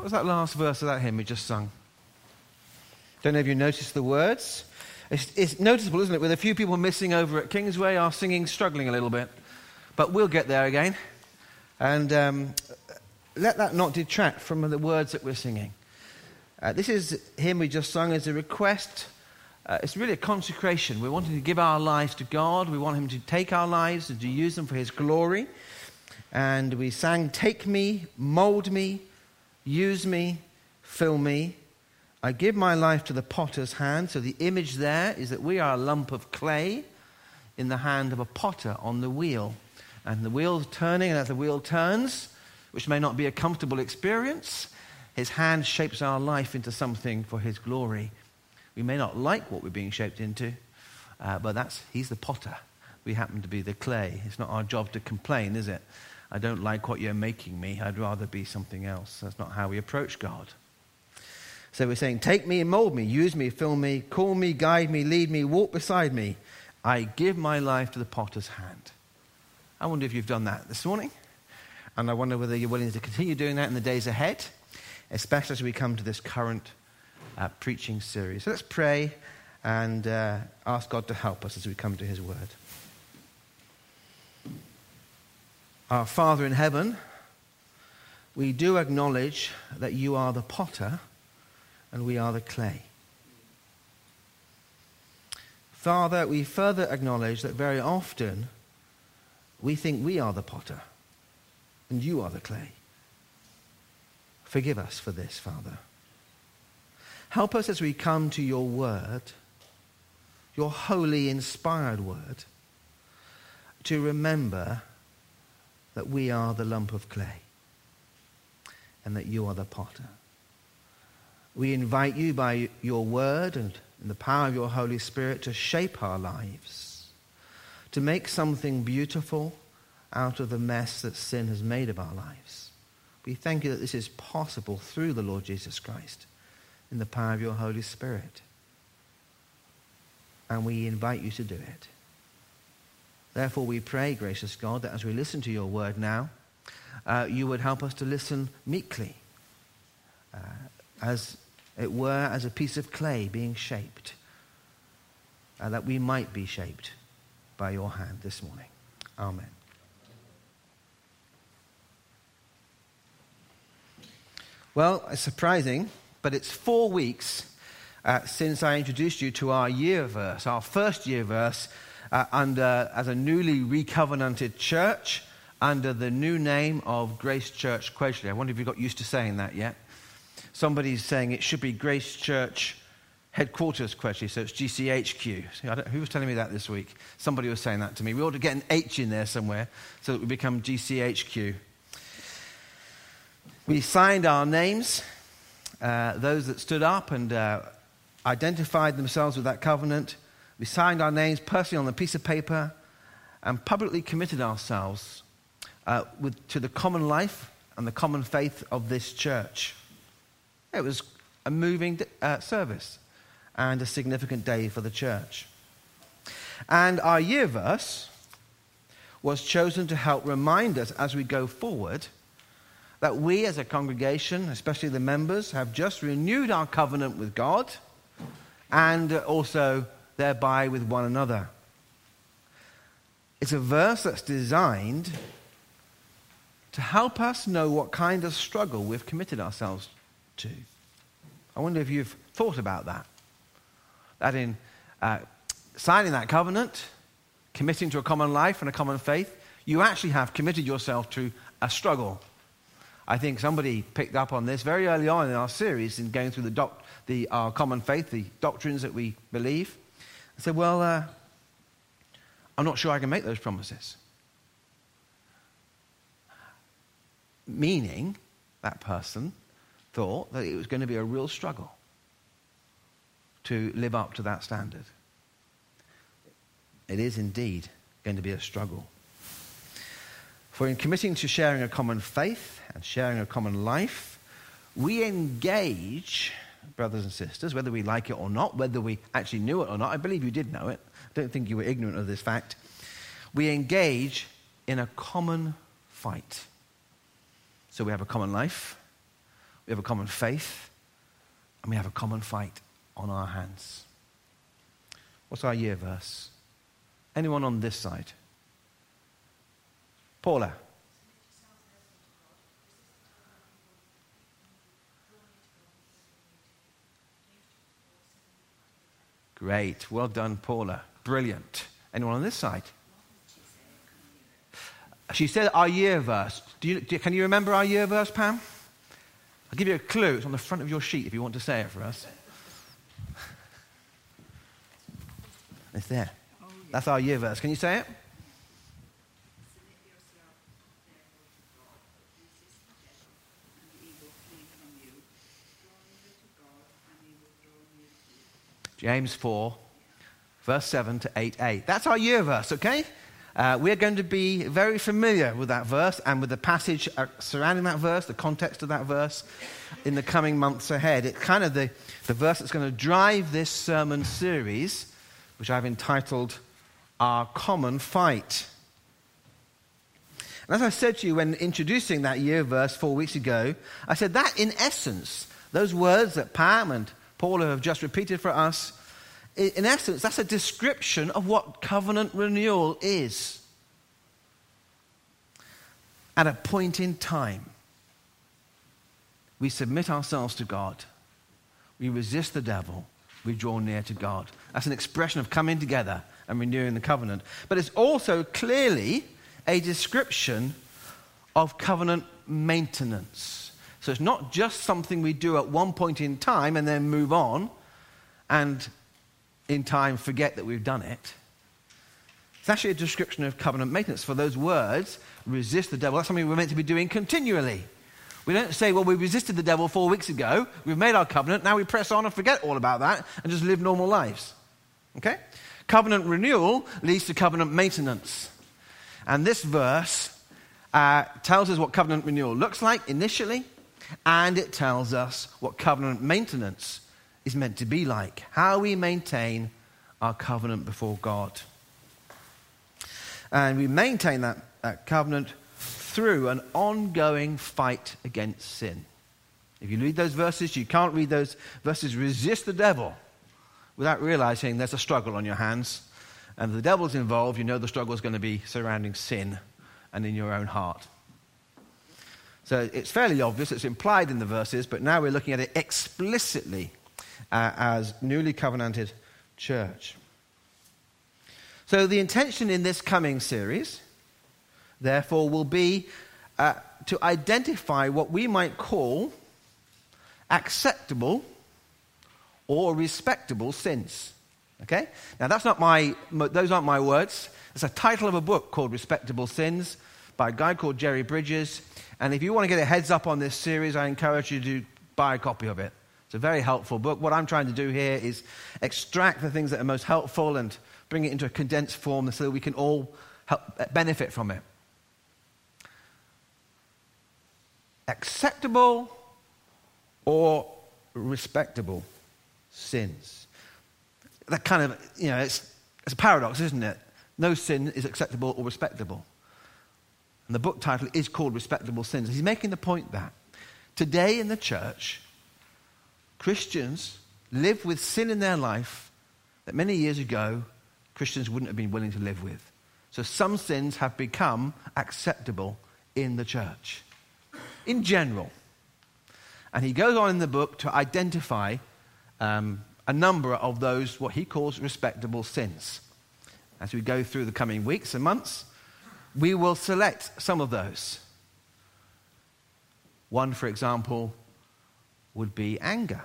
was that last verse of that hymn we just sung? Don't know if you noticed the words. It's noticeable, isn't it, with a few people missing over at Kingsway, our singing struggling a little bit. But we'll get there again. And let that not detract from the words that we're singing. This is hymn we just sung as a request. It's really a consecration. We're wanting to give our lives to God. We want him to take our lives and to use them for his glory. And we sang, "Take me, mold me, use me, fill me. I give my life to the potter's hand." So the image there is that we are a lump of clay in the hand of a potter on the wheel. And the wheel's turning, and as the wheel turns, which may not be a comfortable experience, his hand shapes our life into something for his glory. We may not like what we're being shaped into, but he's the potter. We happen to be the clay. It's not our job to complain, is it? I don't like what you're making me. I'd rather be something else. That's not how we approach God. So we're saying, take me and mold me, use me, fill me, call me, guide me, lead me, walk beside me. I give my life to the potter's hand. I wonder if you've done that this morning. And I wonder whether you're willing to continue doing that in the days ahead, especially as we come to this current preaching series. So let's pray and ask God to help us as we come to his word. Our Father in heaven, we do acknowledge that you are the potter and we are the clay. Father, we further acknowledge that very often we think we are the potter and you are the clay. Forgive us for this, Father. Help us as we come to your word, your holy, inspired word, to remember that we are the lump of clay and that you are the potter. We invite you by your word and in the power of your Holy Spirit to shape our lives, to make something beautiful out of the mess that sin has made of our lives. We thank you that this is possible through the Lord Jesus Christ in the power of your Holy Spirit. And we invite you to do it. Therefore we pray, gracious God, that as we listen to your word now, you would help us to listen meekly, as it were, as a piece of clay being shaped, that we might be shaped by your hand this morning. Amen. Well, it's surprising, but it's 4 weeks since I introduced you to our year verse, our first year verse, as a newly recovenanted church under the new name of Grace Church Quedgeley. I wonder if you got used to saying that yet. Somebody's saying it should be Grace Church Headquarters Quedgeley, so it's GCHQ. Who was telling me that this week? Somebody was saying that to me. We ought to get an H in there somewhere so that we become GCHQ. We signed our names, those that stood up and identified themselves with that covenant. We signed our names personally on a piece of paper and publicly committed ourselves to the common life and the common faith of this church. It was a moving service and a significant day for the church. And our year verse was chosen to help remind us as we go forward that we as a congregation, especially the members, have just renewed our covenant with God and also thereby with one another. It's a verse that's designed to help us know what kind of struggle we've committed ourselves to. I wonder if you've thought about that. That in signing that covenant, committing to a common life and a common faith, you actually have committed yourself to a struggle. I think somebody picked up on this very early on in our series in going through our common faith, the doctrines that we believe. I said, well, I'm not sure I can make those promises. Meaning, that person thought that it was going to be a real struggle to live up to that standard. It is indeed going to be a struggle. For in committing to sharing a common faith and sharing a common life, we engage, brothers and sisters, whether we like it or not, whether we actually knew it or not. I believe you did know it. I don't think you were ignorant of this fact. We engage in a common fight. So we have a common life. we have a common faith, and we have a common fight on our hands. What's our year verse? Anyone on this side? Paula. Great. Well done, Paula. Brilliant. Anyone on this side? She said our year verse. Can you remember our year verse, Pam? I'll give you a clue. It's on the front of your sheet if you want to say it for us. It's there. Oh, yeah. That's our year verse. Can you say it? James 4, verse 7 to 8a. That's our year verse, okay? We're going to be very familiar with that verse and with the passage surrounding that verse, the context of that verse, in the coming months ahead. It's kind of the verse that's going to drive this sermon series, which I've entitled Our Common Fight. And as I said to you when introducing that year verse 4 weeks ago, I said that in essence, those words that Pam and Paula have just repeated for us, in essence, that's a description of what covenant renewal is. At a point in time, we submit ourselves to God. We resist the devil. We draw near to God. That's an expression of coming together and renewing the covenant. But it's also clearly a description of covenant maintenance. So it's not just something we do at one point in time and then move on and in time forget that we've done it. It's actually a description of covenant maintenance. For those words, resist the devil, that's something we're meant to be doing continually. We don't say, well, we resisted the devil 4 weeks ago, we've made our covenant, now we press on and forget all about that and just live normal lives. Okay? Covenant renewal leads to covenant maintenance. And this verse tells us what covenant renewal looks like initially, and it tells us what covenant maintenance is meant to be like, how we maintain our covenant before God. And we maintain that covenant through an ongoing fight against sin. If you read those verses, you can't read those verses, resist the devil, without realizing there's a struggle on your hands. And if the devil's involved, you know the struggle is going to be surrounding sin and in your own heart. So it's fairly obvious, it's implied in the verses, but now we're looking at it explicitly as newly covenanted church. So the intention in this coming series, therefore, will be to identify what we might call acceptable or respectable sins. Okay? Now those aren't my words. It's a title of a book called Respectable Sins by a guy called Jerry Bridges. And if you want to get a heads up on this series, I encourage you to buy a copy of it. It's a very helpful book. What I'm trying to do here is extract the things that are most helpful and bring it into a condensed form so that we can all benefit from it. Acceptable or respectable sins. That kind of, it's a paradox, isn't it? No sin is acceptable or respectable. And the book title is called Respectable Sins. He's making the point that today in the church, Christians live with sin in their life that many years ago Christians wouldn't have been willing to live with. So some sins have become acceptable in the church, in general. And he goes on in the book to identify a number of those, what he calls respectable sins. As we go through the coming weeks and months, we will select some of those. One, for example, would be anger,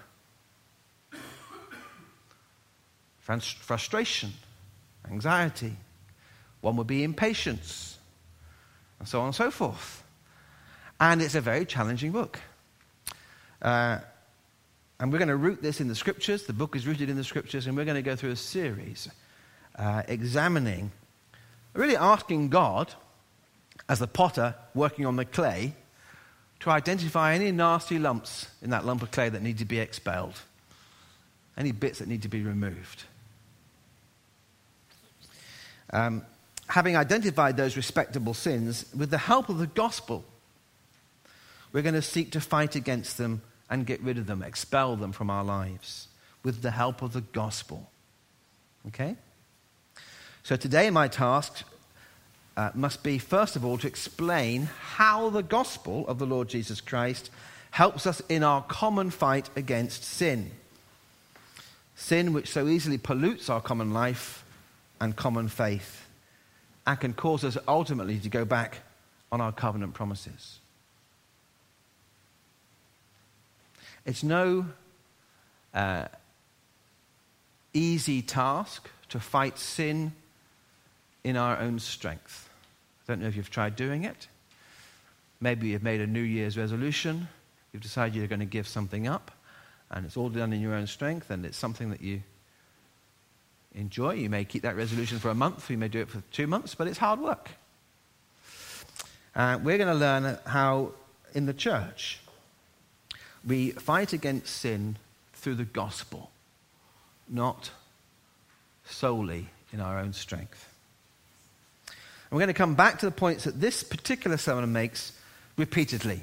frustration, anxiety. One would be impatience, and so on and so forth. And it's a very challenging book. And we're going to root this in the Scriptures. The book is rooted in the Scriptures, and we're going to go through a series examining, really asking God, as the potter working on the clay, to identify any nasty lumps in that lump of clay that need to be expelled, any bits that need to be removed. Having identified those respectable sins, with the help of the gospel, we're going to seek to fight against them and get rid of them, expel them from our lives with the help of the gospel. Okay? So today my task must be, first of all, to explain how the gospel of the Lord Jesus Christ helps us in our common fight against sin. Sin which so easily pollutes our common life and common faith and can cause us ultimately to go back on our covenant promises. It's no easy task to fight sin in our own strength. I don't know if you've tried doing it. Maybe you've made a New Year's resolution. You've decided you're going to give something up, and it's all done in your own strength, and it's something that you enjoy. You may keep that resolution for a month, you may do it for 2 months, but it's hard work. We're going to learn how, in the church, we fight against sin through the gospel, not solely in our own strength. And we're going to come back to the points that this particular sermon makes repeatedly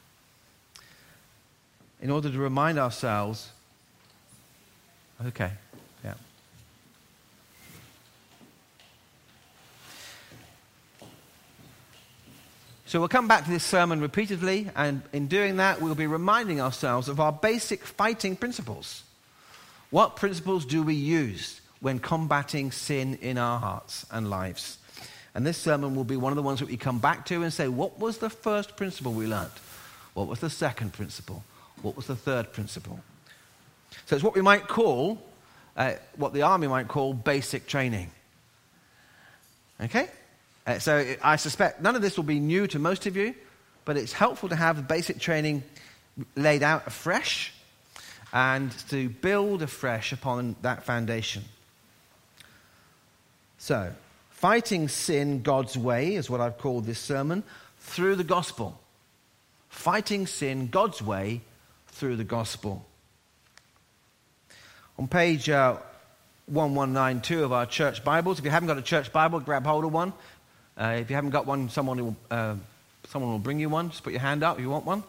in order to remind ourselves. Okay, yeah. So we'll come back to this sermon repeatedly, and in doing that, we'll be reminding ourselves of our basic fighting principles. What principles do we use when combating sin in our hearts and lives? And this sermon will be one of the ones that we come back to and say, what was the first principle we learned? What was the second principle? What was the third principle? So it's what we might call, what the army might call basic training. Okay? So I suspect none of this will be new to most of you, but it's helpful to have the basic training laid out afresh and to build afresh upon that foundation. So, fighting sin God's way is what I've called this sermon, through the gospel. Fighting sin God's way through the gospel. On page 1192 of our church Bibles, if you haven't got a church Bible, grab hold of one. If you haven't got one, someone will bring you one. Just put your hand up if you want one.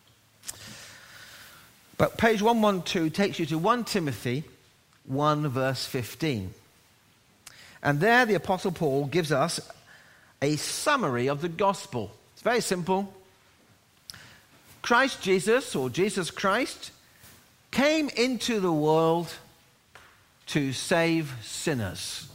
But page 112 takes you to 1 Timothy 1 verse 15. And there the Apostle Paul gives us a summary of the gospel. It's very simple. Christ Jesus, or Jesus Christ, came into the world to save sinners.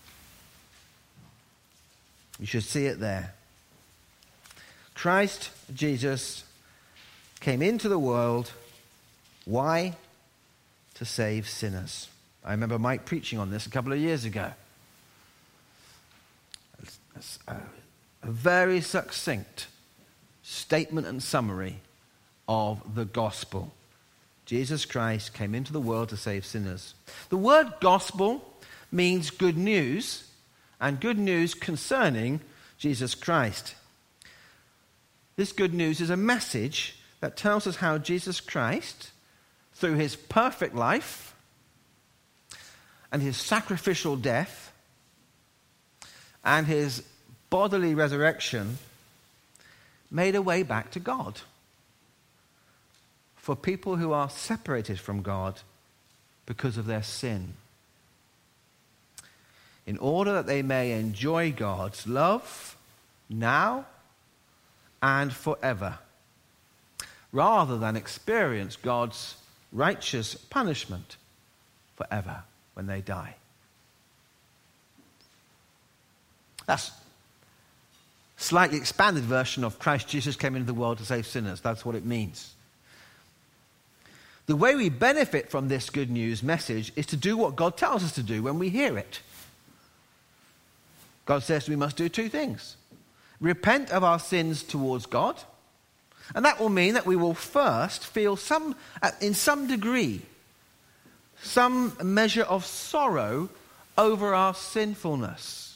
You should see it there. Christ Jesus came into the world. Why? To save sinners. I remember Mike preaching on this a couple of years ago. A very succinct statement and summary of the gospel. Jesus Christ came into the world to save sinners. The word gospel means good news, and good news concerning Jesus Christ. This good news is a message that tells us how Jesus Christ, through his perfect life and his sacrificial death and his bodily resurrection, made a way back to God for people who are separated from God because of their sin, in order that they may enjoy God's love now and forever, rather than experience God's righteous punishment forever when they die. That's a slightly expanded version of Christ Jesus came into the world to save sinners. That's what it means. The way we benefit from this good news message is to do what God tells us to do when we hear it. God says we must do 2 things. Repent of our sins towards God, and that will mean that we will first feel in some degree, some measure of sorrow over our sinfulness.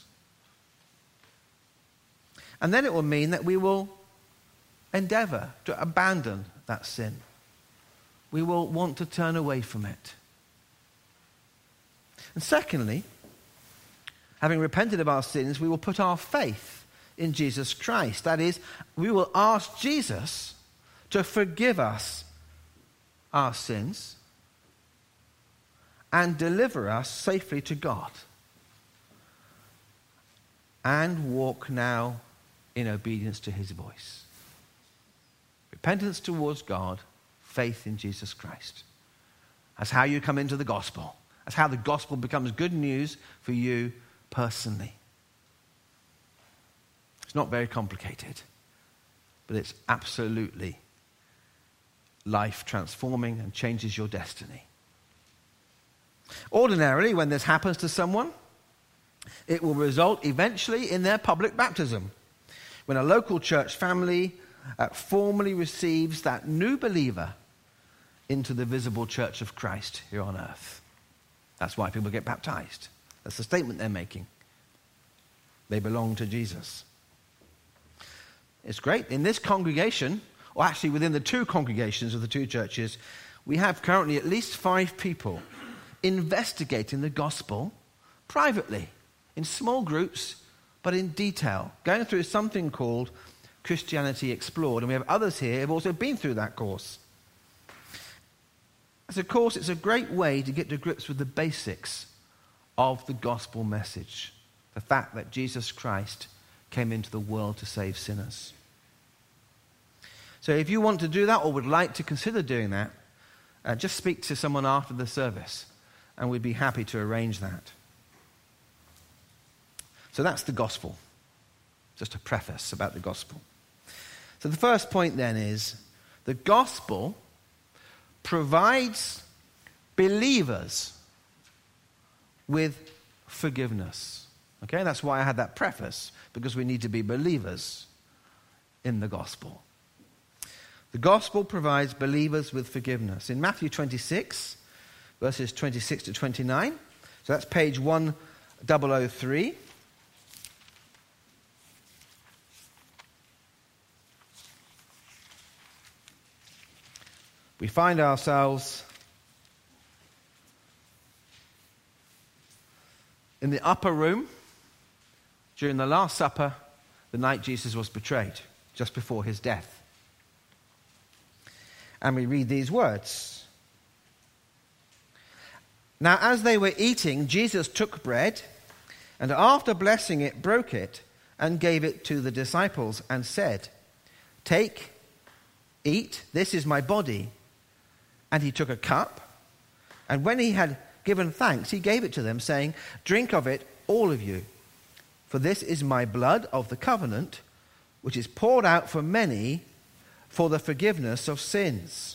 And then it will mean that we will endeavor to abandon that sin. We will want to turn away from it. And secondly, having repented of our sins, we will put our faith in Jesus Christ. That is, we will ask Jesus to forgive us our sins and deliver us safely to God, and walk now in obedience to his voice. Repentance towards God, faith in Jesus Christ. That's how you come into the gospel. That's how the gospel becomes good news for you personally. It's not very complicated, but it's absolutely life transforming and changes your destiny. Ordinarily, when this happens to someone, it will result eventually in their public baptism, when a local church family formally receives that new believer into the visible church of Christ here on earth. That's why people get baptized. That's the statement they're making. They belong to Jesus. It's great. In this congregation, or actually within the two congregations of the two churches, we have currently at least 5 people investigating the gospel privately, in small groups, but in detail, going through something called Christianity Explored. And we have others here who have also been through that course. As a course, it's a great way to get to grips with the basics of the gospel message. The fact that Jesus Christ came into the world to save sinners. So if you want to do that or would like to consider doing that, just speak to someone after the service, and we'd be happy to arrange that. So that's the gospel. Just a preface about the gospel. So the first point then is the gospel provides believers with forgiveness. Okay, that's why I had that preface, because we need to be believers in the gospel. The gospel provides believers with forgiveness. In Matthew 26, verses 26 to 29, so that's page 1003. We find ourselves in the upper room during the Last Supper, the night Jesus was betrayed, just before his death. And we read these words. Now, as they were eating, Jesus took bread, and after blessing it, broke it, and gave it to the disciples, and said, "Take, eat, this is my body." And he took a cup, and when he had given thanks, he gave it to them, saying, "Drink of it, all of you, for this is my blood of the covenant, which is poured out for many for the forgiveness of sins.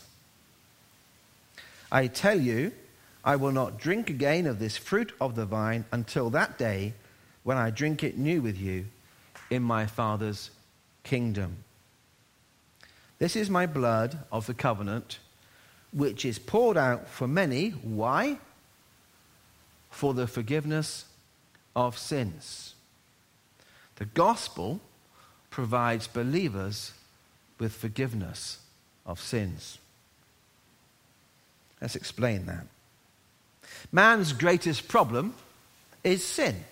I tell you, I will not drink again of this fruit of the vine until that day when I drink it new with you in my Father's kingdom. This is my blood of the covenant, which is poured out for many." Why? For the forgiveness of sins. The gospel provides believers with forgiveness of sins. Let's explain that. Man's greatest problem is sin.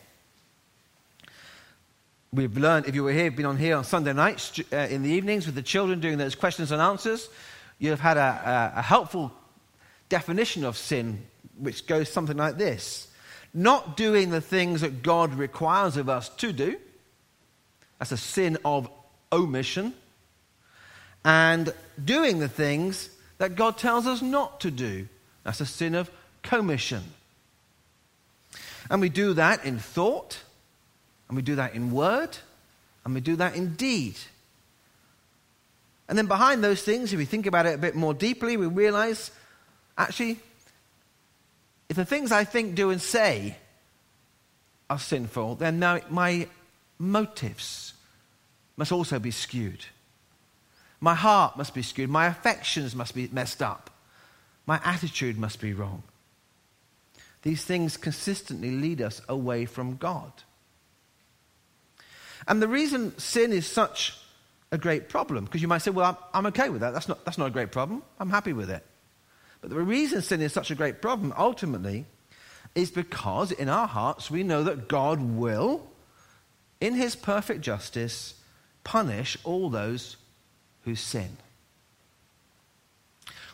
We've learned, if you were here, been on here on Sunday nights in the evenings with the children doing those questions and answers, you've had a helpful definition of sin, which goes something like this. Not doing the things that God requires of us to do. That's a sin of omission. And doing the things that God tells us not to do. That's a sin of commission. And we do that in thought, and we do that in word, and we do that in deed. And then behind those things, if we think about it a bit more deeply, we realize, actually, if the things I think, do, and say are sinful, then now my motives must also be skewed. My heart must be skewed. My affections must be messed up. My attitude must be wrong. These things consistently lead us away from God. And the reason sin is such a great problem, because you might say, well, I'm okay with that. That's not a great problem. I'm happy with it. But the reason sin is such a great problem, ultimately, is because in our hearts we know that God will, in his perfect justice, punish all those who sin.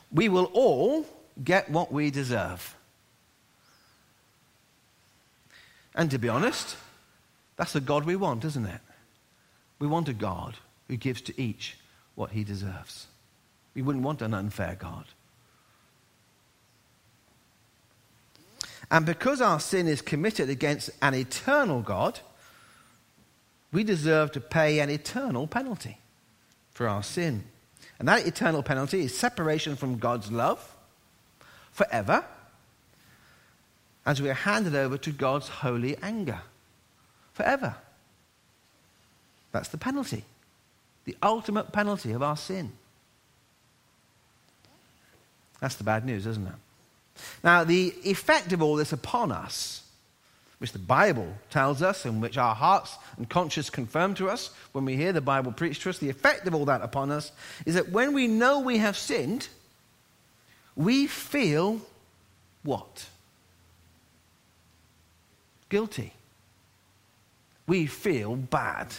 we will all get what we deserve. And to be honest, that's the God we want, isn't it? We want a God who gives to each what he deserves. We wouldn't want an unfair God. And because our sin is committed against an eternal God, we deserve to pay an eternal penalty for our sin. And that eternal penalty is separation from God's love forever, as we are handed over to God's holy anger forever. That's the penalty, the ultimate penalty of our sin. That's the bad news, isn't it? Now, the effect of all this upon us, which the Bible tells us and which our hearts and conscience confirm to us when we hear the Bible preached to us, the effect of all that upon us is that when we know we have sinned, we feel what? Guilty. We feel bad.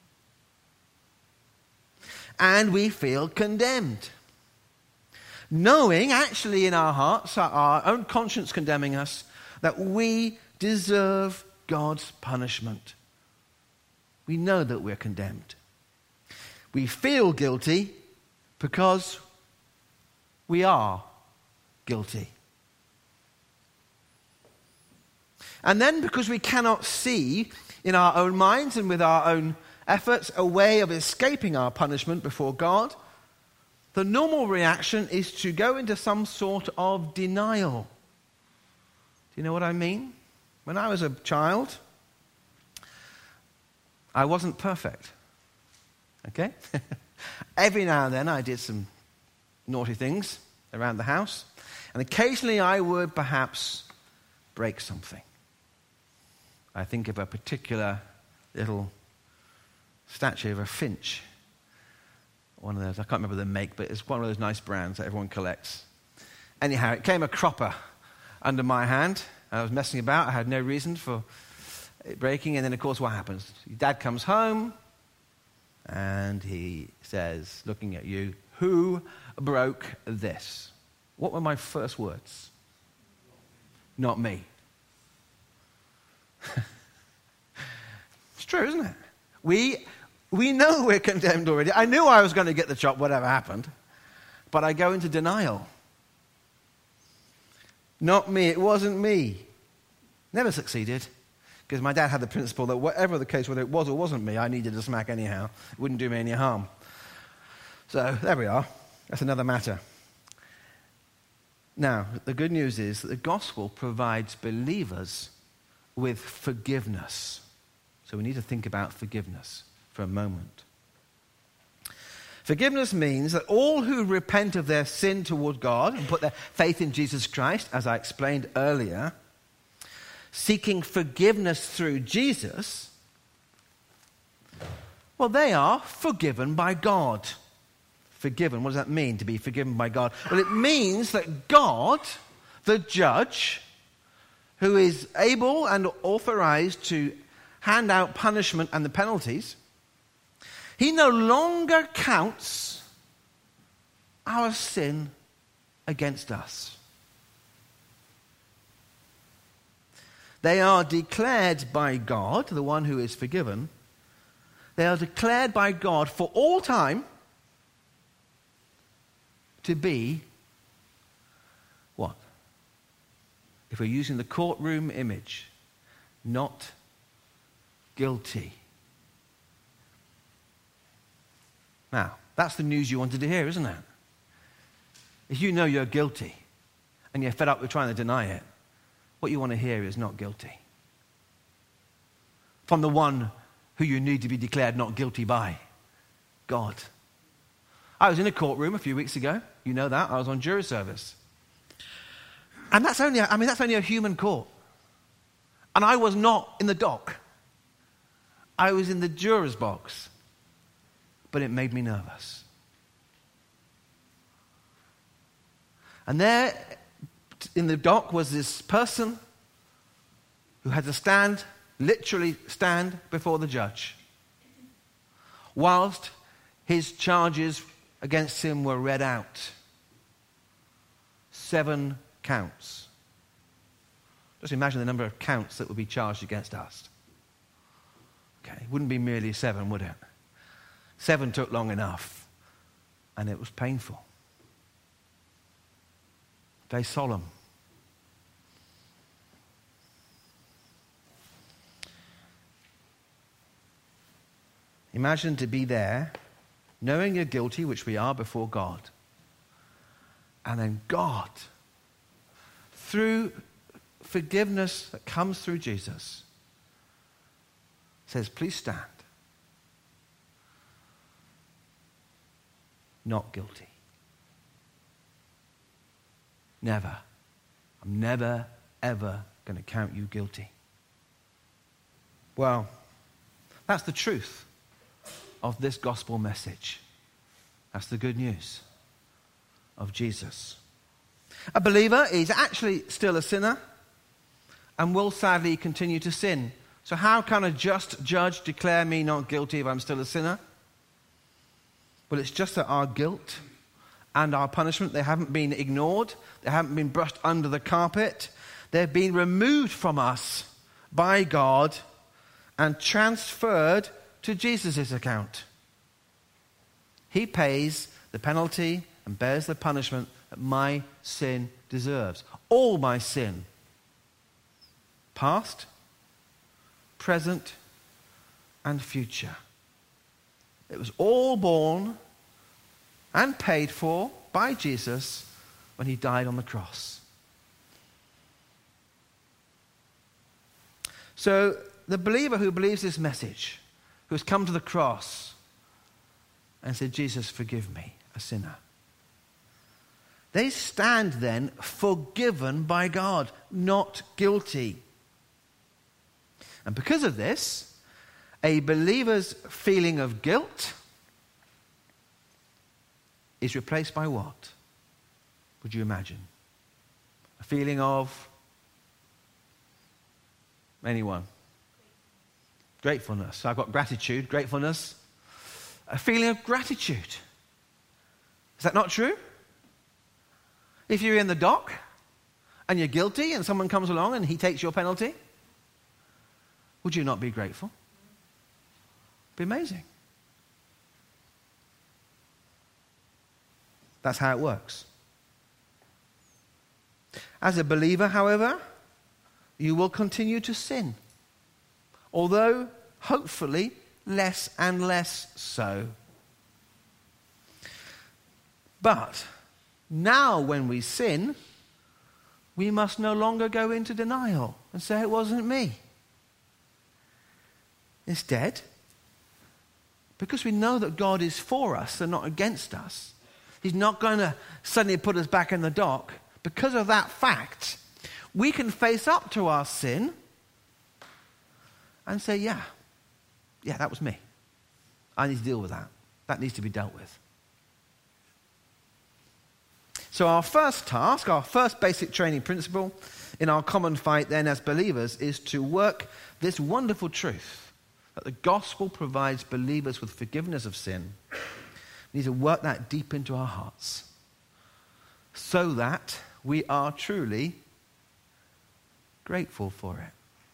And we feel condemned. Knowing, actually in our hearts, our own conscience condemning us, that we deserve God's punishment. We know that we're condemned. We feel guilty because we are guilty. And then because we cannot see in our own minds and with our own efforts a way of escaping our punishment before God, the normal reaction is to go into some sort of denial. Do you know what I mean? When I was a child, I wasn't perfect. Okay? Every now and then I did some naughty things around the house, and occasionally I would perhaps break something. I think of a particular little statue of a finch. One of those, I can't remember the make, but it's one of those nice brands that everyone collects. Anyhow, it came a cropper under my hand. I was messing about. I had no reason for it breaking. And then, of course, what happens? Your dad comes home, and he says, looking at you, "Who broke this?" What were my first words? Not me. It's true, isn't it? We know we're condemned already. I knew I was going to get the chop, whatever happened. But I go into denial. Not me. It wasn't me. Never succeeded. Because my dad had the principle that whatever the case, whether it was or wasn't me, I needed a smack anyhow. It wouldn't do me any harm. So there we are. That's another matter. Now, the good news is that the gospel provides believers with forgiveness. So we need to think about forgiveness for a moment. Forgiveness means that all who repent of their sin toward God and put their faith in Jesus Christ, as I explained earlier, seeking forgiveness through Jesus, well, they are forgiven by God. Forgiven, what does that mean, to be forgiven by God? Well, it means that God, the judge, who is able and authorized to hand out punishment and the penalties, he no longer counts our sin against us. They are declared by God, the one who is forgiven, they are declared by God for all time to be what? If we're using the courtroom image, not guilty. Now, that's the news you wanted to hear, isn't it? If you know you're guilty and you're fed up with trying to deny it, what you want to hear is not guilty. From the one who you need to be declared not guilty by, God. I was in a courtroom a few weeks ago. You know that. I was on jury service. And that's only a human court. And I was not in the dock. I was in the juror's box. But it made me nervous. And there in the dock was this person who had to literally stand before the judge whilst his charges against him were read out. 7 counts. Just imagine the number of counts that would be charged against us. Okay, it wouldn't be merely 7, would it? 7 took long enough, and it was painful. Day solemn. Imagine to be there, knowing you're guilty, which we are before God. And then God, through forgiveness that comes through Jesus, says, please stand. Not guilty. Never. I'm never, ever going to count you guilty. Well, that's the truth of this gospel message. That's the good news of Jesus. A believer is actually still a sinner and will sadly continue to sin. So how can a just judge declare me not guilty if I'm still a sinner? Well, it's just that our guilt and our punishment, they haven't been ignored. They haven't been brushed under the carpet. They've been removed from us by God and transferred to Jesus' account. He pays the penalty and bears the punishment that my sin deserves. All my sin. Past, present, and future. It was all borne and paid for by Jesus when he died on the cross. So the believer who believes this message, who has come to the cross and said, Jesus, forgive me, a sinner. They stand then forgiven by God, not guilty. And because of this, a believer's feeling of guilt is replaced by what? Would you imagine? A feeling of anyone? Gratefulness. I've got gratitude, gratefulness. A feeling of gratitude. Is that not true? If you're in the dock and you're guilty and someone comes along and he takes your penalty, would you not be grateful? It'd be amazing. That's how it works. As a believer, however, you will continue to sin. Although, hopefully, less and less so. But now when we sin, we must no longer go into denial and say it wasn't me. Instead, because we know that God is for us and not against us, he's not going to suddenly put us back in the dock. Because of that fact, we can face up to our sin and say, yeah, that was me. I need to deal with that. That needs to be dealt with. So our first task, our first basic training principle in our common fight then as believers is to work this wonderful truth that the gospel provides believers with forgiveness of sin. We need to work that deep into our hearts so that we are truly grateful for it.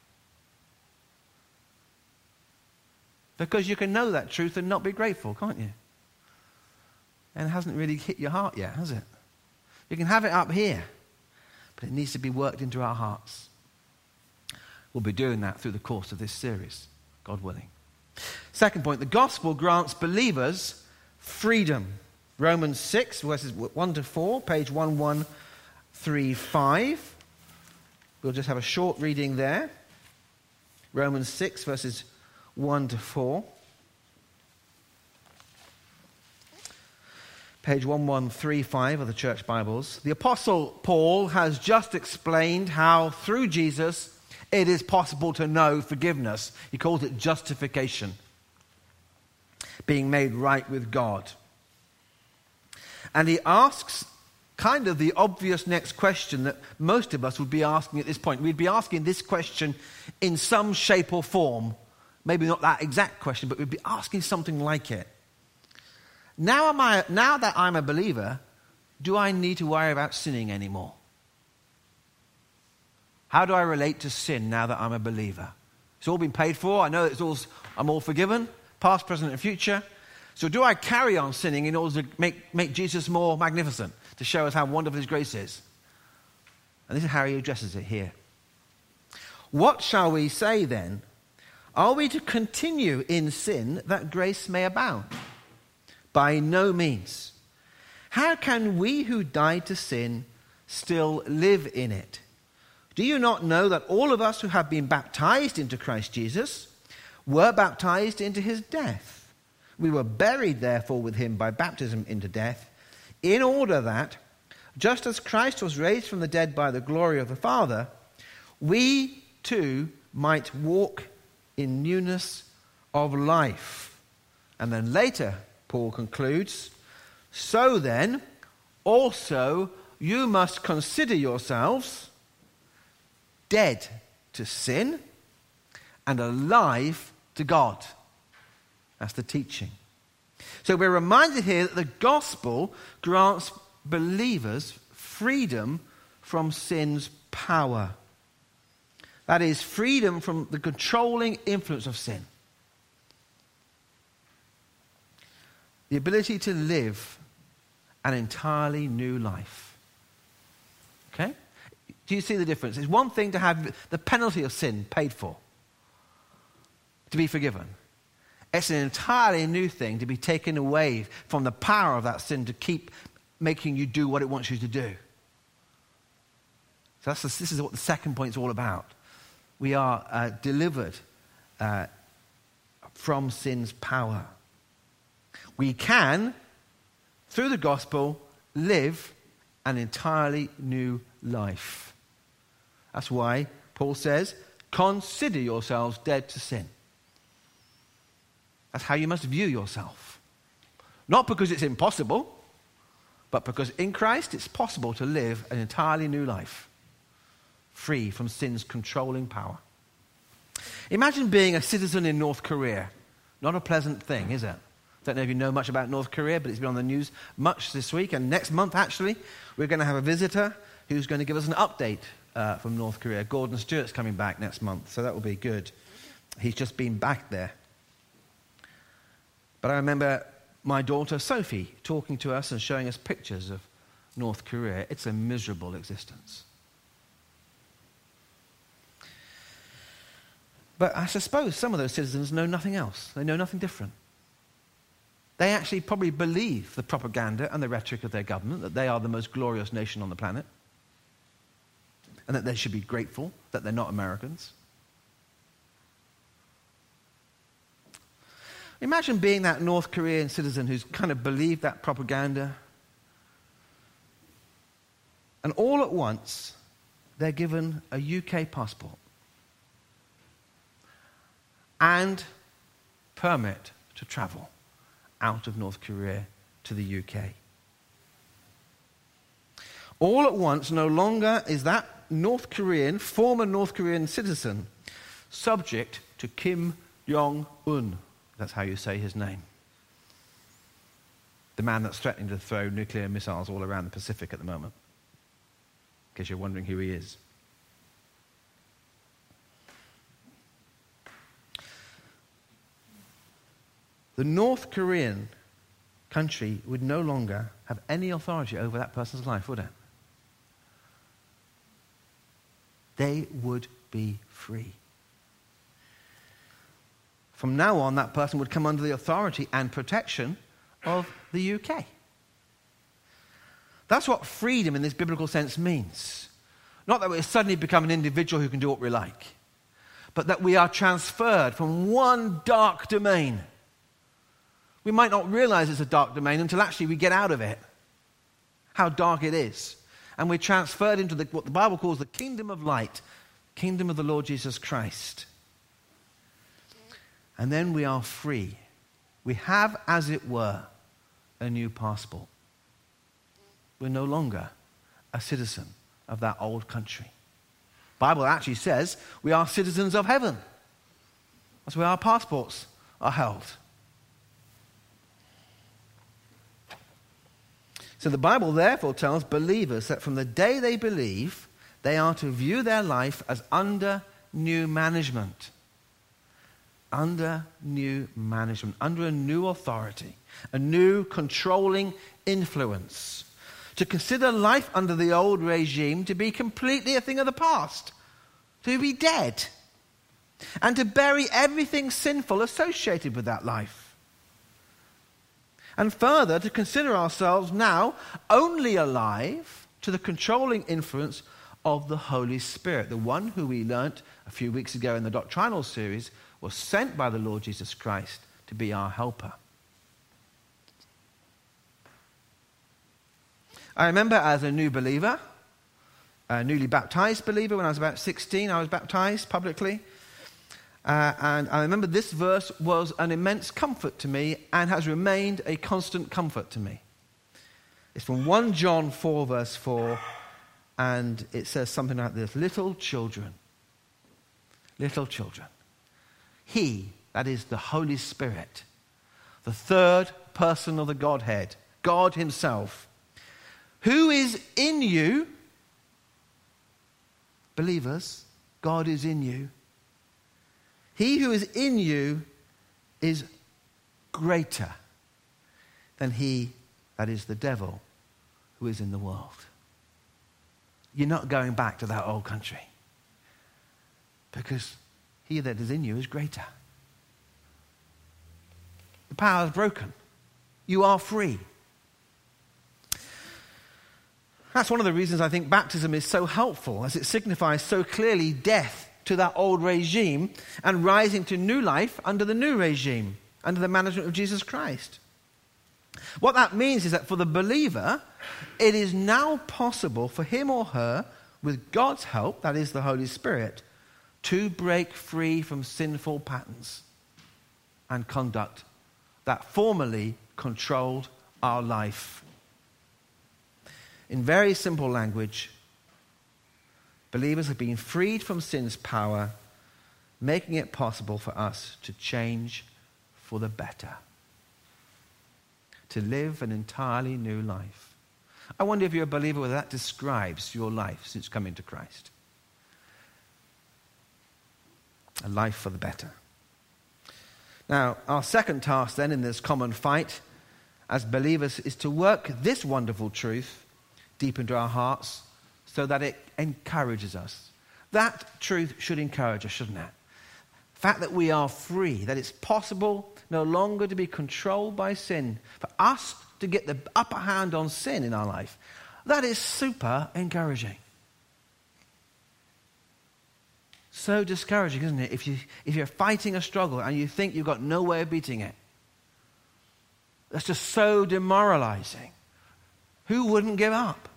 Because you can know that truth and not be grateful, can't you? And it hasn't really hit your heart yet, has it? You can have it up here, but it needs to be worked into our hearts. We'll be doing that through the course of this series, God willing. Second point, the gospel grants believers freedom. Romans 6, verses 1 to 4, page 1135. We'll just have a short reading there. Romans 6, verses 1 to 4. Page 1135 of the Church Bibles. The Apostle Paul has just explained how through Jesus it is possible to know forgiveness. He calls it justification. Being made right with God. And he asks kind of the obvious next question that most of us would be asking at this point. We'd be asking this question in some shape or form. Maybe not that exact question, but we'd be asking something like it. Now that I'm a believer, do I need to worry about sinning anymore? How do I relate to sin now that I'm a believer? It's all been paid for. I know I'm all forgiven, past, present, and future. So do I carry on sinning in order to make Jesus more magnificent, to show us how wonderful his grace is? And this is how he addresses it here. What shall we say then? Are we to continue in sin that grace may abound? By no means. How can we who died to sin still live in it? Do you not know that all of us who have been baptized into Christ Jesus were baptized into his death? We were buried, therefore, with him by baptism into death, in order that, just as Christ was raised from the dead by the glory of the Father, we too might walk in newness of life. And then later, Paul concludes, so then, also you must consider yourselves dead to sin and alive to God. That's the teaching. So we're reminded here that the gospel grants believers freedom from sin's power. That is, freedom from the controlling influence of sin. The ability to live an entirely new life. Okay? Do you see the difference? It's one thing to have the penalty of sin paid for, to be forgiven. It's an entirely new thing to be taken away from the power of that sin to keep making you do what it wants you to do. So this is what the second point is all about. We are delivered from sin's power. We can, through the gospel, live an entirely new life. That's why Paul says, consider yourselves dead to sin. That's how you must view yourself. Not because it's impossible, but because in Christ it's possible to live an entirely new life, free from sin's controlling power. Imagine being a citizen in North Korea. Not a pleasant thing, is it? Don't know if you know much about North Korea, but it's been on the news much this week. And next month, actually, we're going to have a visitor who's going to give us an update from North Korea. Gordon Stewart's coming back next month, so that will be good. He's just been back there. But I remember my daughter Sophie talking to us and showing us pictures of North Korea. It's a miserable existence. But I suppose some of those citizens know nothing else. They know nothing different. They actually probably believe the propaganda and the rhetoric of their government, that they are the most glorious nation on the planet, and that they should be grateful that they're not Americans. Imagine being that North Korean citizen who's kind of believed that propaganda, and all at once they're given a UK passport and permit to travel out of North Korea to the UK. All at once, no longer is that former North Korean citizen subject to Kim Jong-un. That's how you say his name. The man that's threatening to throw nuclear missiles all around the Pacific at the moment. In case you're wondering who he is. The North Korean country would no longer have any authority over that person's life, would it? They would be free. From now on, that person would come under the authority and protection of the UK. That's what freedom in this biblical sense means. Not that we suddenly become an individual who can do what we like, but that we are transferred from one dark domain. We might not realize it's a dark domain until actually we get out of it, how dark it is. And we're transferred into what the Bible calls the kingdom of light, kingdom of the Lord Jesus Christ. And then we are free. We have, as it were, a new passport. We're no longer a citizen of that old country. The Bible actually says we are citizens of heaven. That's where our passports are held. So the Bible therefore tells believers that from the day they believe, they are to view their life as under new management. Under new management, under a new authority, a new controlling influence. To consider life under the old regime to be completely a thing of the past, to be dead, and to bury everything sinful associated with that life. And further, to consider ourselves now only alive to the controlling influence of the Holy Spirit, the one who we learnt a few weeks ago in the doctrinal series was sent by the Lord Jesus Christ to be our helper. I remember as a new believer, a newly baptized believer, when I was about 16, I was baptized publicly. And I remember this verse was an immense comfort to me and has remained a constant comfort to me. It's from 1 John 4, verse 4, and it says something like this: little children, He, that is the Holy Spirit, the third person of the Godhead, God himself, who is in you, believers, God is in you. He who is in you is greater than he, that is the devil, who is in the world. You're not going back to that old country, because he that is in you is greater. The power is broken. You are free. That's one of the reasons I think baptism is so helpful, as it signifies so clearly death to that old regime and rising to new life under the new regime, under the management of Jesus Christ. What that means is that for the believer, it is now possible for him or her, with God's help, that is the Holy Spirit, to break free from sinful patterns and conduct that formerly controlled our life. In very simple language, believers have been freed from sin's power, making it possible for us to change for the better, to live an entirely new life. I wonder if you're a believer whether that describes your life since coming to Christ. A life for the better. Now, our second task then in this common fight as believers is to work this wonderful truth deep into our hearts so that it encourages us. That truth should encourage us, shouldn't it? The fact that we are free, that it's possible no longer to be controlled by sin, for us to get the upper hand on sin in our life, that is super encouraging. So discouraging, isn't it? If you're fighting a struggle and you think you've got no way of beating it. That's just so demoralizing. Who wouldn't give up?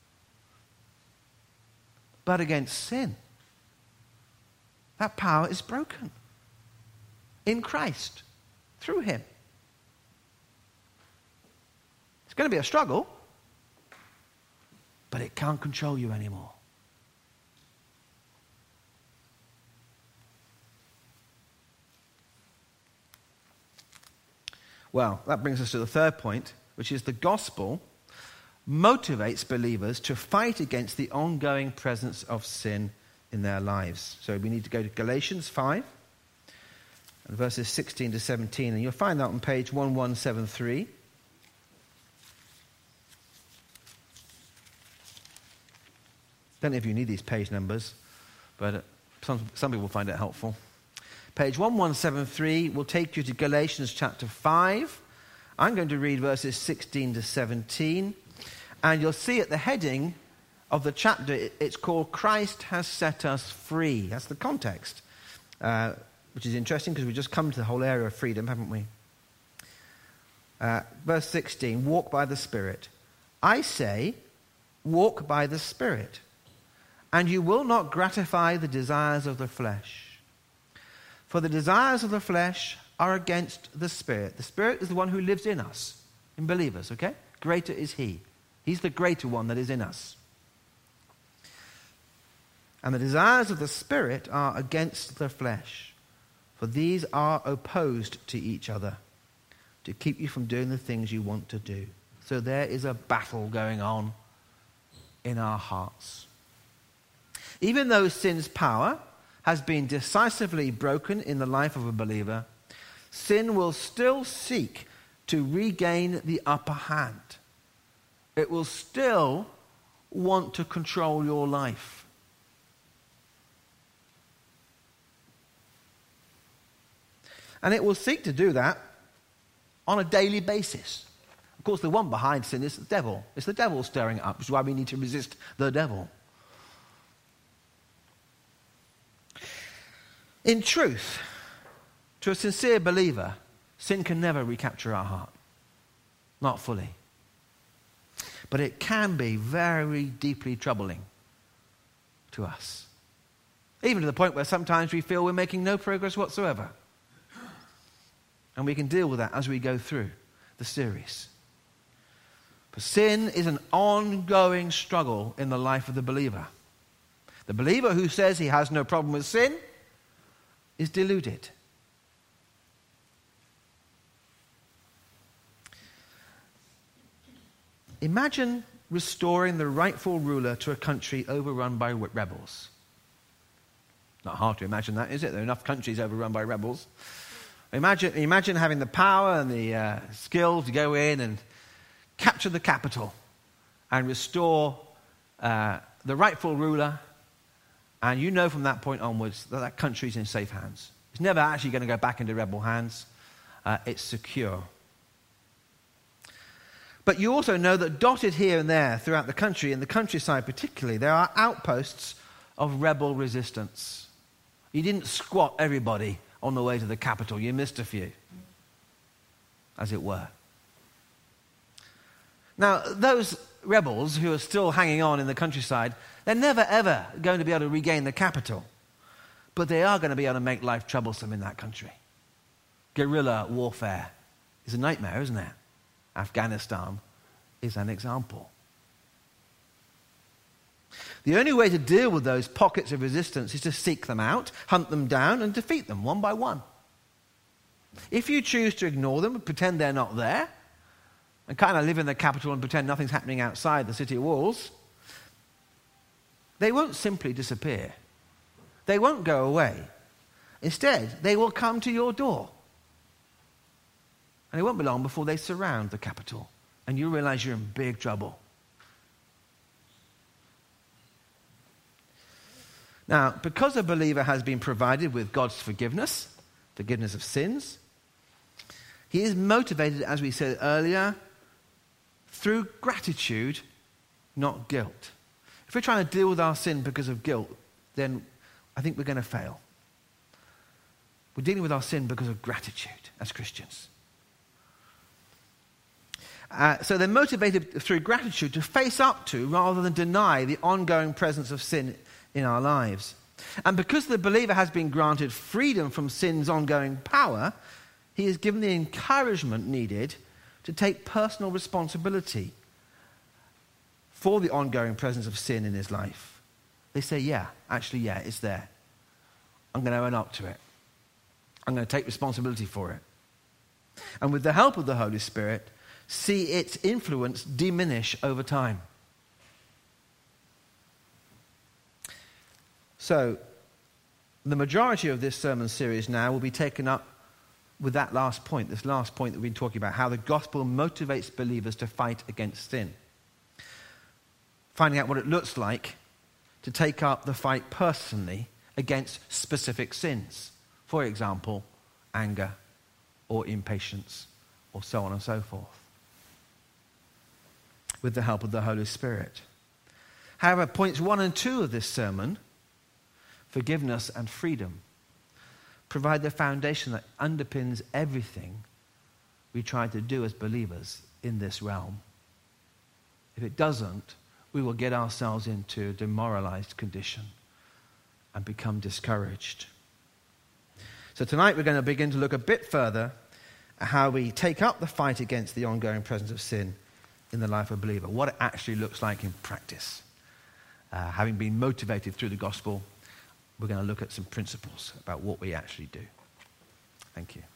But against sin, that power is broken in Christ, through him. It's going to be a struggle, but it can't control you anymore. Well, that brings us to the third point, which is the gospel motivates believers to fight against the ongoing presence of sin in their lives. So we need to go to Galatians 5, and verses 16 to 17, and you'll find that on page 1173. Don't know if you need these page numbers, but some people find it helpful. Page 1173 will take you to Galatians chapter 5. I'm going to read verses 16 to 17. And you'll see at the heading of the chapter, it's called Christ Has Set Us Free. That's the context, which is interesting because we've just come to the whole area of freedom, haven't we? Verse 16, walk by the Spirit. I say, walk by the Spirit, and you will not gratify the desires of the flesh. For the desires of the flesh are against the Spirit. The Spirit is the one who lives in us, in believers, okay? Greater is He. He's the greater one that is in us. And the desires of the Spirit are against the flesh, for these are opposed to each other, to keep you from doing the things you want to do. So there is a battle going on in our hearts. Even though sin's power has been decisively broken in the life of a believer, sin will still seek to regain the upper hand. It will still want to control your life. And it will seek to do that on a daily basis. Of course, the one behind sin is the devil. It's the devil stirring it up, which is why we need to resist the devil. In truth, to a sincere believer, sin can never recapture our heart. Not fully. But it can be very deeply troubling to us. Even to the point where sometimes we feel we're making no progress whatsoever. And we can deal with that as we go through the series. But sin is an ongoing struggle in the life of the believer. The believer who says he has no problem with sin is deluded. Imagine restoring the rightful ruler to a country overrun by rebels. Not hard to imagine that, is it? There are enough countries overrun by rebels. Imagine having the power and the skill to go in and capture the capital and restore the rightful ruler, and you know from that point onwards that that country's in safe hands. It's never actually going to go back into rebel hands. It's secure. But you also know that dotted here and there throughout the country, in the countryside particularly, there are outposts of rebel resistance. You didn't squat everybody on the way to the capital. You missed a few, as it were. Now, those rebels who are still hanging on in the countryside, they're never, ever going to be able to regain the capital. But they are going to be able to make life troublesome in that country. Guerrilla warfare is a nightmare, isn't it? Afghanistan is an example. The only way to deal with those pockets of resistance is to seek them out, hunt them down, and defeat them one by one. If you choose to ignore them and pretend they're not there, and kind of live in the capital and pretend nothing's happening outside the city walls, they won't simply disappear. They won't go away. Instead, they will come to your door. And it won't be long before they surround the capital, and you realize you're in big trouble. Now, because a believer has been provided with God's forgiveness of sins, he is motivated, as we said earlier, through gratitude, not guilt. If we're trying to deal with our sin because of guilt, then I think we're going to fail. We're dealing with our sin because of gratitude as Christians. So they're motivated through gratitude to face up to, rather than deny, the ongoing presence of sin in our lives. And because the believer has been granted freedom from sin's ongoing power, he is given the encouragement needed to take personal responsibility for the ongoing presence of sin in his life. They say, yeah, it's there. I'm going to own up to it. I'm going to take responsibility for it. And with the help of the Holy Spirit, see its influence diminish over time. So, the majority of this sermon series now will be taken up with that last point, this last point that we've been talking about, how the gospel motivates believers to fight against sin. Finding out what it looks like to take up the fight personally against specific sins. For example, anger or impatience or so on and so forth. With the help of the Holy Spirit. However, points 1 and 2 of this sermon, forgiveness and freedom, provide the foundation that underpins everything we try to do as believers in this realm. If it doesn't, we will get ourselves into a demoralized condition and become discouraged. So tonight we're going to begin to look a bit further at how we take up the fight against the ongoing presence of sin in the life of a believer, what it actually looks like in practice. Having been motivated through the gospel, we're going to look at some principles about what we actually do. Thank you.